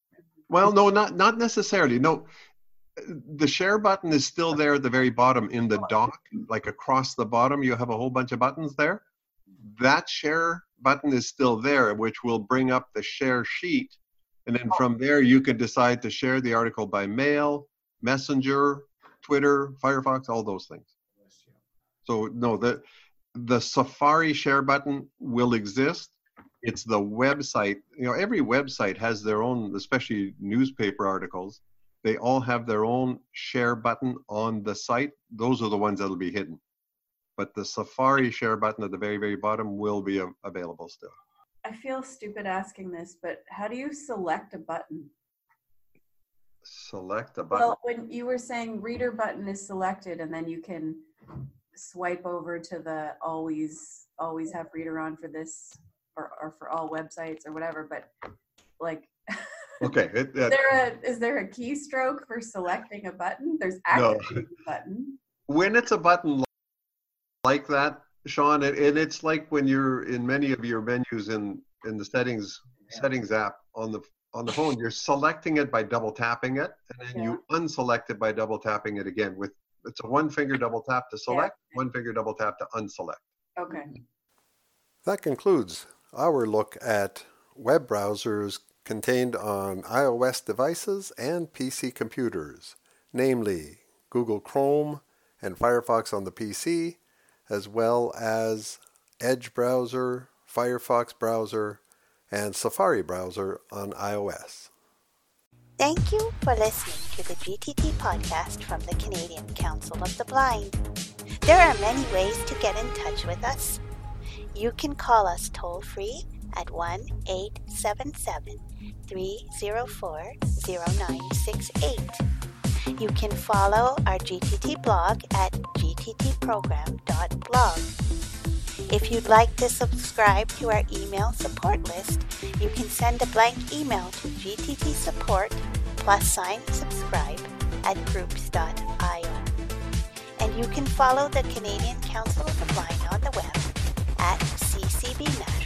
S2: Well, no, not not necessarily. No, the share button is still there at the very bottom in the dock, like across the bottom. You have a whole bunch of buttons there. That share button is still there, which will bring up the share sheet. And then from there, you can decide to share the article by mail, Messenger, Twitter, Firefox, all those things. So no, the, the Safari share button will exist. It's the website. You know, every website has their own, especially newspaper articles. They all have their own share button on the site. Those are the ones that'll be hidden. But the Safari share button at the very, very bottom will be a- available still.
S12: I feel stupid asking this, but how do you select a button?
S2: Select a button.
S12: Well, when you were saying reader button is selected and then you can swipe over to the always, always have reader on for this or, or for all websites or whatever, but like,
S2: Okay. It,
S12: is, there a, is there a keystroke for selecting a button? There's activating
S2: no.
S12: a button.
S2: When it's a button like that, Sean, and it, it's like when you're in many of your menus in, in the settings settings app on the on the phone, you're selecting it by double tapping it, and then yeah. you unselect it by double tapping it again. With it's a one finger double tap to select, yeah. one finger double tap to unselect.
S12: Okay.
S13: That concludes our look at web browsers contained on iOS devices and P C computers, namely Google Chrome and Firefox on the P C, as well as Edge browser, Firefox browser, and Safari browser on iOS.
S1: Thank you for listening to the G T T podcast from the Canadian Council of the Blind. There are many ways to get in touch with us. You can call us toll-free at one eight seven seven, three zero four, zero nine six eight. You can follow our G T T blog at g t t program dot blog. If you'd like to subscribe to our email support list, you can send a blank email to gttsupport plus sign subscribe at groups dot i o. And you can follow the Canadian Council of the Blind on the web at c c b net